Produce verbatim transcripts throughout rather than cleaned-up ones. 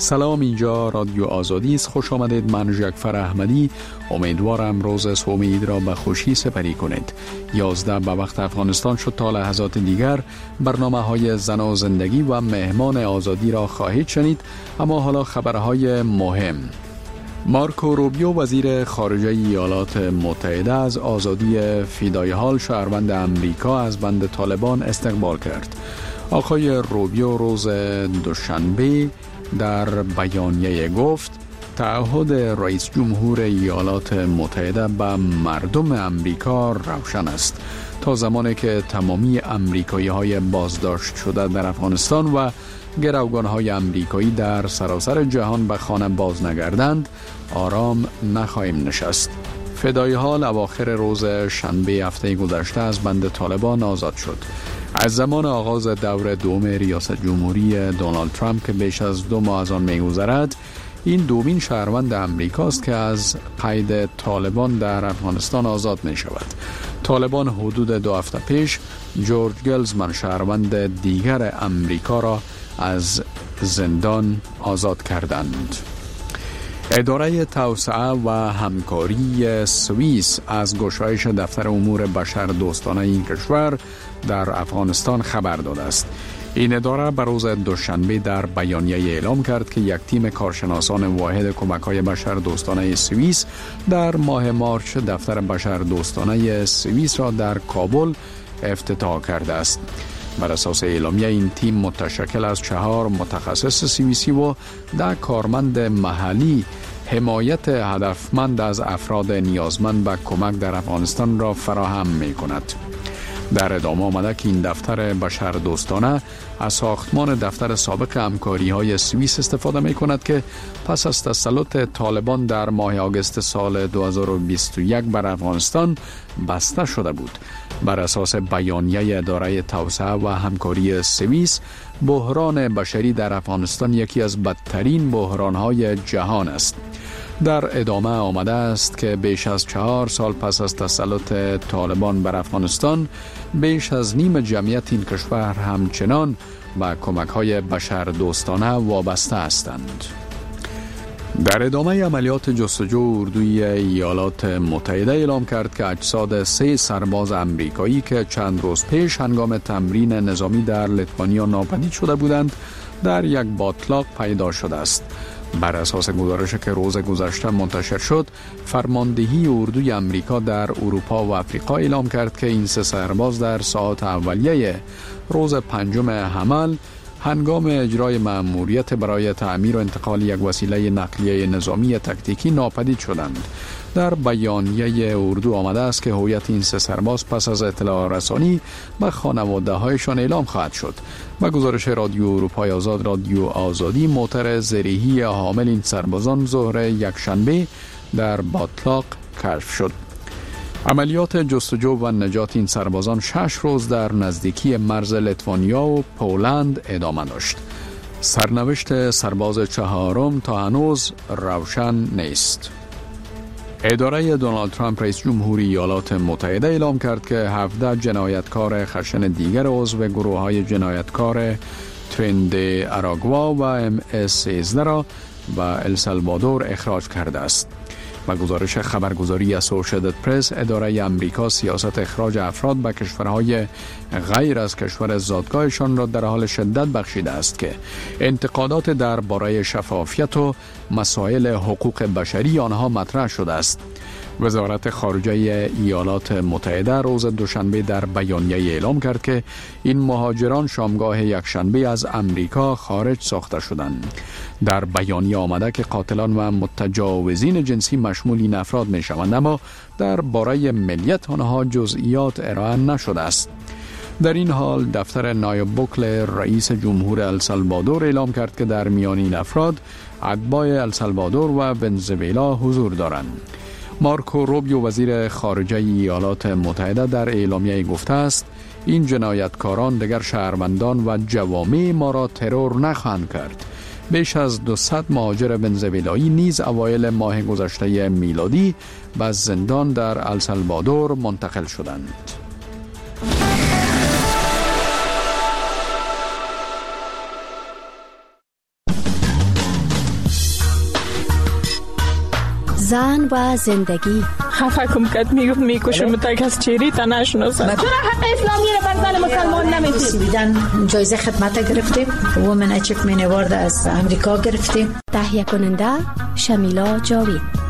سلام، اینجا رادیو آزادی است. خوش آمدید. من جعفر احمدی امیدوارم روز سومید را به خوشی سپری کنید. یازده به وقت افغانستان شد. تا لحظات دیگر برنامه های زن و زندگی و مهمان آزادی را خواهید شنید. اما حالا خبرهای مهم. مارکو روبیو وزیر خارجه ایالات متحده از آزادی فدای حال شهروند امریکا از بند طالبان استقبال کرد. آقای روبیو روز دوشنبه در بیانیه گفت تعهد رئیس جمهور ایالات متحده به مردم امریکا روشن است. تا زمانی که تمامی امریکایی های بازداشت شده در افغانستان و گروگان های امریکایی در سراسر جهان به خانه باز نگردند، آرام نخواهیم نشست. فدای حال اواخر روز شنبه هفته گذشته از بند طالبان آزاد شد. از زمان آغاز دور دوم ریاست جمهوری دونالد ترامپ که بیش از دو ماه از آن می‌گذرد، این دومین شهروند امریکاست که از قید طالبان در افغانستان آزاد می شود. طالبان حدود دو هفته پیش جورج گلزمن شهروند دیگر امریکا را از زندان آزاد کردند. اداره توسعه و همکاری سوئیس از گشایش دفتر امور بشر دوستانه این کشور در افغانستان خبر داده است. این اداره به روز دوشنبه در بیانیه اعلام کرد که یک تیم کارشناسان واحد کمک‌های بشر دوستانه سوئیس در ماه مارچ دفتر بشر دوستانه سوئیس را در کابل افتتاح کرده است. بر اساس اعلامیه این تیم متشکل از چهار متخصص سوئیسی و ده کارمند محلی حمایت هدفمند از افراد نیازمند به کمک در افغانستان را فراهم می کند. در ادامه آمده که این دفتر بشر دوستانه از ساختمان دفتر سابق همکاری های سوئیس استفاده می کند که پس از تسلط طالبان در ماه آگوست سال دو هزار و بیست و یک بر افغانستان بسته شده بود. بر اساس بیانیه اداره توسعه و همکاری سوئیس، بحران بشری در افغانستان یکی از بدترین بحران‌های جهان است. در ادامه آمده است که بیش از چهار سال پس از تسلط طالبان بر افغانستان، بیش از نیم جمعیت این کشور همچنان به کمک‌های بشر دوستانه وابسته هستند. در ادامه عملیات جستجو، اردوی ایالات متحده اعلام کرد که اجساد سه سرباز امریکایی که چند روز پیش هنگام تمرین نظامی در لیتوانیا ناپدید شده بودند، در یک باتلاق پیدا شده است. بر اساس گزارشی که روز گذشته منتشر شد، فرماندهی اردوی امریکا در اروپا و افریقا اعلام کرد که این سه سرباز در ساعات اولیه روز پنجم حمل هنگام اجرای مأموریت برای تعمیر و انتقال یک وسیله نقلیه نظامی تکتیکی ناپدید شدند. در بیانیه اردو آمده است که هویت این سه سرباز پس از اطلاع رسانی به خانواده هایشان اعلام خواهد شد. با گزارش رادیو اروپای آزاد، رادیو آزادی، موتر زرهی حامل این سربازان ظهر یکشنبه در باتلاق کشف شد. عملیات جستجو و نجات این سربازان شش روز در نزدیکی مرز لیتوانیا و پولند ادامه داشت. سرنوشت سرباز چهارم تا هنوز روشن نیست. اداره دونالد ترامپ رئیس جمهوری ایالات متحده اعلام کرد که هفده جنایتکار خشن دیگر عضو گروه های جنایتکار ترند اراگوا و ام اس سیزده را به السالوادور اخراج کرده است. و گزارش خبرگزاری اسوسییتد پرس، اداره امریکا سیاست اخراج افراد به کشورهای غیر از کشور زادگاهشان را در حال شدت بخشیده است که انتقادات درباره شفافیت و مسائل حقوق بشری آنها مطرح شده است. وزارت خارجه ایالات متحده روز دوشنبه در بیانیه اعلام کرد که این مهاجران شامگاه یکشنبه از امریکا خارج ساخته شدند. در بیانیه آمده که قاتلان و متجاوزین جنسی مشمول این افراد می شوند، اما در باره ملیت آنها جزئیات ارائه نشده است. در این حال دفتر نایب بوکل رئیس جمهور السالوادور اعلام کرد که در میان این افراد اتباع السالوادور و ونزوئلا حضور دارند. مارکو روبیو وزیر خارجه ایالات متحده در اعلامیه گفته است این جنایتکاران دیگر شهروندان و جوامع ما را ترور نخواهند کرد. بیش از دویست مهاجر ونزوئلایی نیز اوایل ماه گذشته میلادی به زندان در السالوادور منتقل شدند. زن و زندگی. خفه کم کت میگفت میکشم تا کس چیری تا نشناسم. چرا حق اسلامی رو بر زن مسلمان نمیدید؟ سویدن جایزه خدمت گرفتیم، وومن اچیومنت اوارد از امریکا گرفتیم. تهیه کننده شمیلا جاوید.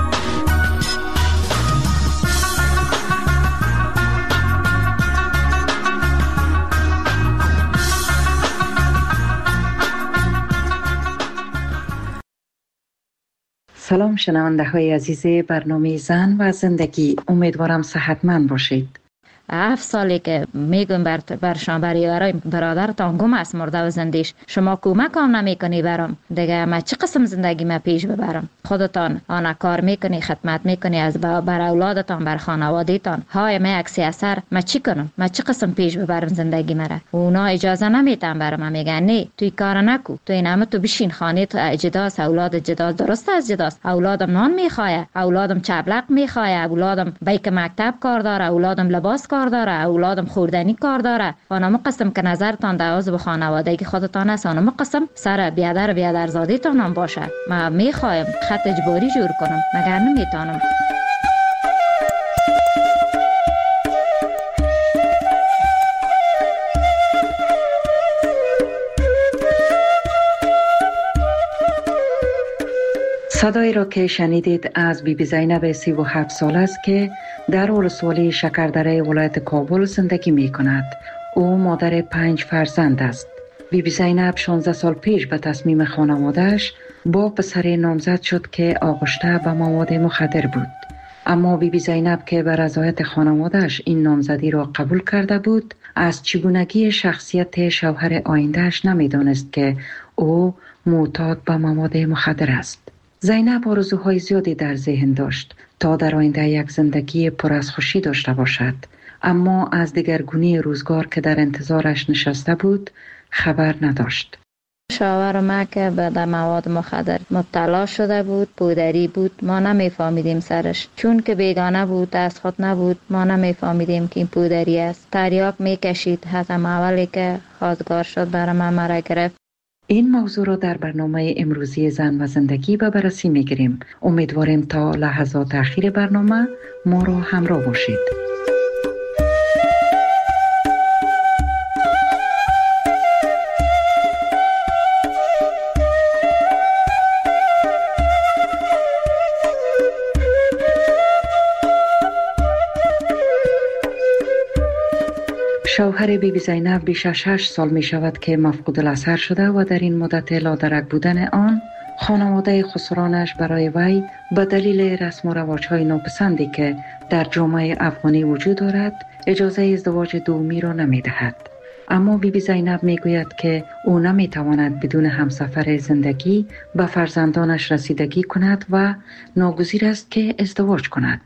سلام شنونده های عزیز برنامه زن و زندگی، امیدوارم صحتمند باشید. هفت سالی که میگم بر برشان برای برادرتان گم است مرده و زندیش، شما کمک هم نمیکنی برام دیگه. ما چه قسم زندگی ما پیش ببرم؟ خودتان آن کار میکنی، خدمت میکنی از بر اولادتان، بر خانوادهتان. های ما عکس اثر ما چی کنم؟ ما چه قسم پیش ببرم زندگی مرا؟ اونا اجازه نمیدن برام، میگن نه توی کار نکو، توی نام تو بشین خانه تو اجداس اولاد جداس. درست از جداس اولادم نان میخواه، اولادم چبلق میخواه، اولادم بیک مکتب کار داره، اولادم لباس کار داره، اولادم خوردنی کار داره. آنم قسم که نظرتان در عضو خانوادگی خودتان است، آنم قسم سر بیادر بیادرزادیتان هم باشه. ما میخوایم خط اجباری جور کنم، مگر نمیتونم. صدایی را که شنیدید از بی بی زینب سی و هفت سال است که در ولسوالی شکردره ولایت کابل زندگی می کند. او مادر پنج فرزند است. بی بی زینب شانزده سال پیش به تصمیم خانواده‌اش با پسر نامزد شد که آغشته به مواد مخدر بود. اما بی بی زینب که به رضایت خانواده‌اش این نامزدی را قبول کرده بود، از چگونگی شخصیت شوهر آینده‌اش نمی‌دانست که او معتاد به مواد مخدر است. زینب آرزوهای زیادی در ذهن داشت تا در آینده یک زندگی پر از خوشی داشته باشد، اما از دگرگونی روزگار که در انتظارش نشسته بود خبر نداشت. شوهر ما که به مواد مخدر مبتلا شده بود، پودری بود، ما نمیفهمیدیم سرش، چون که بیگانه بود، دست خود نبود، ما نمیفهمیدیم که این پودری است. تریاک میکشید، حتی اولی که خواستگار شد برای من مرا گرفت. این موضوع را در برنامه امروزی زن و زندگی به بررسی میگیریم. امیدواریم تا لحظات اخیر برنامه ما را همراه باشید. شوهر بی بی زینب بیش از شش سال می شود که مفقود الاثر شده و در این مدت لادرک بودن آن خانواده خسرانش برای وی به دلیل رسم و رواج‌های ناپسندی که در جامعه افغانی وجود دارد اجازه ازدواج دومی را نمی دهد. اما بی بی زینب می گوید که او نمی تواند بدون همسفر زندگی به فرزندانش رسیدگی کند و ناگزیر است که ازدواج کند.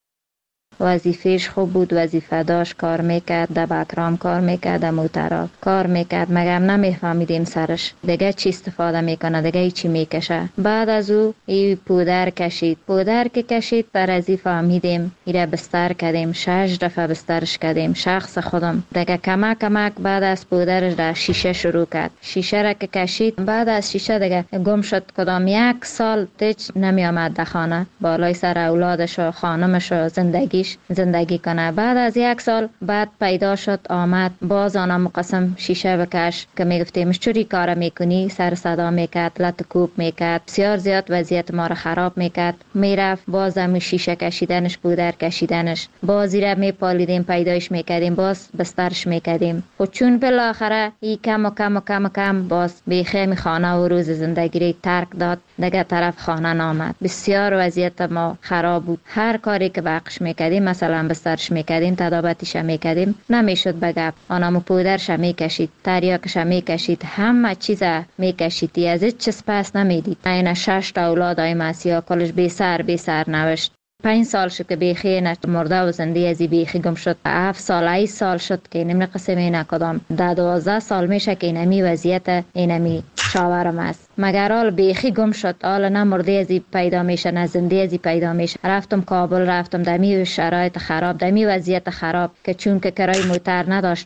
وظیفهش خوب بود، وظیفه داشت، کار میکرد، در بکرام کار میکرد، در موترا کار میکرد، مگم نمیفهمیدیم سرش دیگه چی استفاده میکنه، دیگه چی میکشه. بعد از او ای پودر کشید، پودر که کشید بر ازی فهمیدیم، ایره بستر کردیم، شش دفعه بسترش کردیم. شخص خودم دیگه کمک کمک بعد از پودرش در شیشه شروع کرد. شیشه را که کشید، بعد از شیشه دیگه گم شد. کدام یک سال تیچ نمی آمد در خانه، بالای سر اولادش و خانمش و زندگیش زندگی کنه. بعد از یک سال بعد پیدا شد، آمد، باز آنم قسم شیشه بکش که میگفتیمش چوری کار میکنی، سر صدا میکرد، لط کوب میکرد، بسیار زیاد وضعیت ما را خراب میکرد. میرفت باز هم شیشه کشیدنش، پودر کشیدنش، بازی را میپالیدیم، پیدایش میکردیم، باز بسترش میکردیم. و چون بالاخره ای کم و کم و کم و کم باز بیخیم خانه و روز زندگی را ترک داد، دیگه طرف خانه نامد. بسیار وضعیت ما خراب بود. هر کاری که بقش میکردیم، مثلا بسترش میکردیم، تدابتش میکردیم، نمیشد بگب. آنامو پودرش میکشید، تریاکش میکشید، همه چیز میکشید، از هیچ چیز پس نمیدید. این شش تا اولاد های مسیحا کلش بی سر بی سر نوشت. پنج سال شد که بیخی نشد، مرده و زنده ازی بیخی گم شد. هفت سال ای سال شد که نمی قسم این کدام ده دوازده سال میشه که اینمی وضعیت اینمی شاورم است. مگر آل بیخی گم شد، آل نه مرده ازی پیدا میشه نه زنده ازی پیدا میشه. رفتم کابل، رفتم دمی شرایط خراب، دمی وضعیت خراب که چون که کرای موتر نداشتم،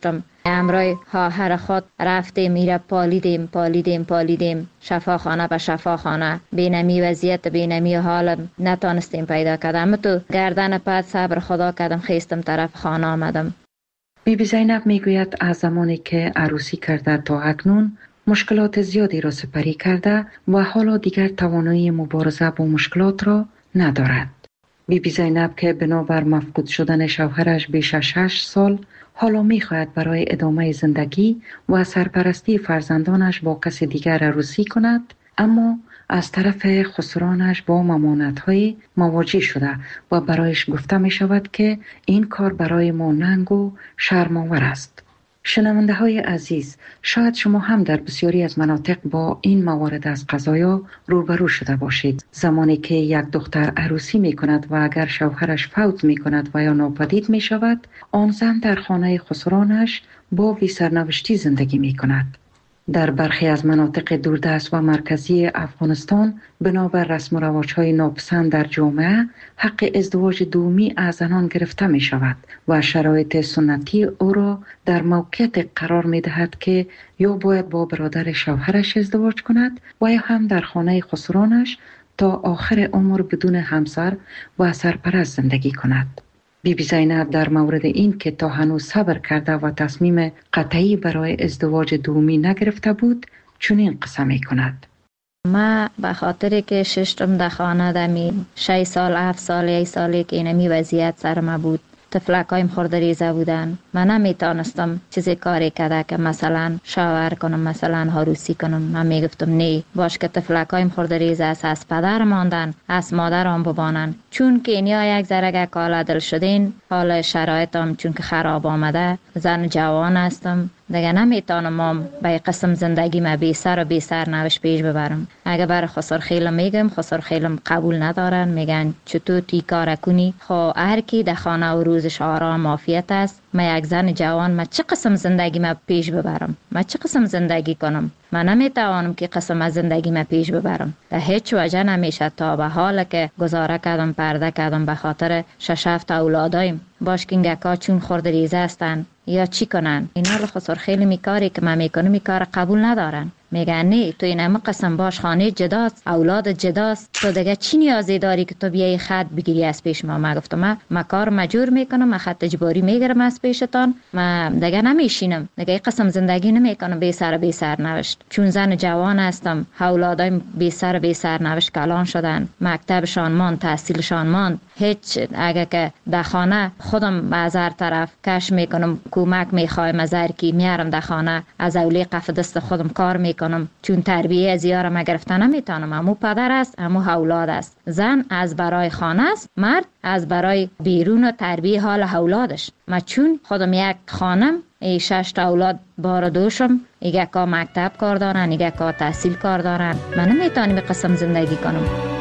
امرای خواهر خود رفتیم میره پالیدیم پالیدیم پالیدیم شفاخانه به شفاخانه، بینمی وضعیت بینمی حال نتانستیم پیدا کردم. تو گردن پد صبر خدا کردم، خیستم طرف خانه آمدم. بی بی زینب میگوید از زمانی که عروسی کرده تا اکنون مشکلات زیادی را سپری کرده و حالا دیگر توانایی مبارزه با مشکلات را ندارد. بی بی زینب که بنابر مفقود شدن شوهرش بیش از شش سال حالا میخواهد برای ادامه زندگی و سرپرستی فرزندانش با کسی دیگر عروسی کند، اما از طرف خسرانش با ممانعت‌های مواجه شده و برایش گفته می شود که این کار برای ما ننگ و شرم‌آور است. شنونده های عزیز، شاید شما هم در بسیاری از مناطق با این موارد از قضایا روبرو شده باشید. زمانی که یک دختر عروسی می کند و اگر شوهرش فوت می کند و یا ناپدید می شود، آن زن در خانه خسرانش با بی سرنوشتی زندگی می کند. در برخی از مناطق دوردست و مرکزی افغانستان بنابر رسم و رواج‌های ناپسند در جامعه حق ازدواج دومی از زنان گرفته می شود و شرایط سنتی او را در موقعیت قرار می دهد که یا باید با برادر شوهرش ازدواج کند و یا هم در خانه خسرانش تا آخر عمر بدون همسر و سرپرست زندگی کند. بی بی زینب در مورد این که تا هنوز صبر کرده و تصمیم قطعی برای ازدواج دومی نگرفته بود چنین قصه می کند. ما به خاطر که ششتم در خانه دمی شش سال هفت سال یک سالی که اینمی وضعیت سر ما بود، تفلکایم خورده ریزه بودن، من نمیتانستم چیزی کاری کرده که مثلا شاور کنم، مثلا عروسی کنم. من میگفتم نه، باش که تفلکایم خورده ریزه است، از پدر ماندن از مادرم ببانن، چون که اینیا یک ذره کالا دل شدین، حال شرایطم چون که خراب آمده، زن جوان هستم دیگه، نمیتونم به قسم زندگی ما بی سر و بی سر نوش پیش ببرم. اگه بر خسر خیلم میگم، خسر خیلم قبول ندارن، میگن چطور تی کار کنی؟ خو هر کی در خانه و روزش آرام عافیت است. ما یک زن جوان، ما چه قسم زندگی ما پیش ببرم؟ ما چه قسم زندگی کنم؟ من نمیتوانم که قسم از زندگی ما پیش ببرم. در هیچ وجه نمیشه تا به حال که گزاره کردم پرده کردم به خاطر شش هفت اولادایم. باش که اینگکا چون خورده ریزه هستن یا چی کنن؟ اینا رو خسر خیلی میکاری که من میکنم میکار قبول ندارن. میگن نه، تو این همه قسم باش، خانه جداست، اولاد جداست، تو دیگه چی نیازی داری که تو بیای خط بگیری از پیش ما؟ ما گفتم ما, ما کار مجبور میکنم، ما خط اجباری میگیرم از پیشتان، ما دیگه نمیشینم، دیگه قسم زندگی نمیکنم بی سر بی سر نوشت. چون زن جوان هستم، اولادایم بی سر بی سر نوشت کلان شدن، مکتبشان ماند، تحصیلشان ماند. هیچ اگه که در خانه خودم از هر طرف کش میکنم، کمک میخوایم از هر کی، میارم در خانه از اولی قف دست خودم کار میکنم، چون تربیه از یارم ما گرفتن نمیتونم. امو پدر است، امو اولاد است. زن از برای خانه است، مرد از برای بیرون و تربیه حال اولادش. ما چون خودم یک خانم، ای شش تا اولاد بار دوشم، ایگه که مکتب کار دارن، ایگه که تحصیل کار دارن، من نمیتونم قسم زندگی کنم.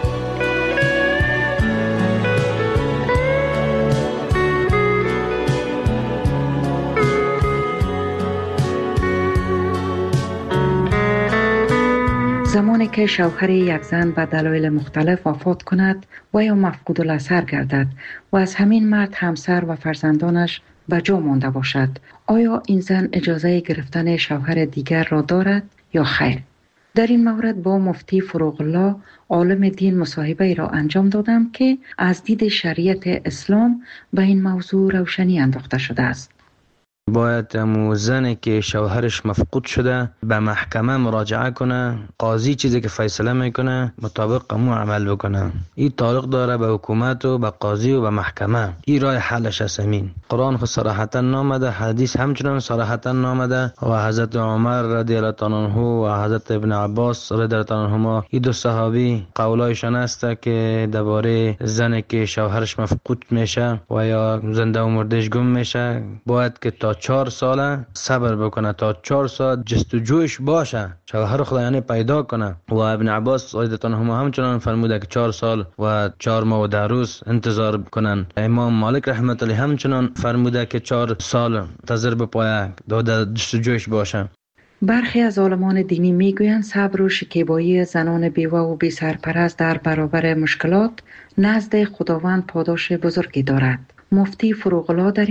زمانی که شوهر یک زن به دلایل مختلف وفات کند و یا مفقود الاثر گردد و از همین مرد همسر و فرزندانش به جا مانده باشد، آیا این زن اجازه گرفتن شوهر دیگر را دارد یا خیر؟ در این مورد با مفتی فروغ الله عالم دین مصاحبه را انجام دادم که از دید شریعت اسلام به این موضوع روشنی انداخته شده است. باید امو زنی که شوهرش مفقود شده به محکمه مراجعه کنه، قاضی چیزی که فیصله میکنه مطابق امو عمل بکنه. این تعلق داره به حکومت و به قاضی و به محکمه. این راه حلش است. امین قرآن خود صراحتا نامده، حدیث همچنان صراحتا نامده و حضرت عمر رضی الله عنه و حضرت ابن عباس رضی الله عنهما این دو صحابی قولایشان است که درباره زنی که شوهرش مفقود میشه و یا زنده و مردش گم میشه باید که تا چهار ساله صبر بکنه، تا چهار سال جستجویش باشه، شوهر خدا یعنی پیدا کنه. و ابن عباس رضی الله عنهما همچنان فرموده که چهار سال و چهار ماه و ده روز انتظار کنن. امام مالک رحمت الله همچنان فرموده که چهار سال انتظار بپاید تا جستجویش باشه. برخی از عالمان دینی میگویند صبر و شکیبایی زنان بیوه و بی سرپرست در برابر مشکلات نزد خداوند پاداش بزرگی دارد. مفتی فروغ الله در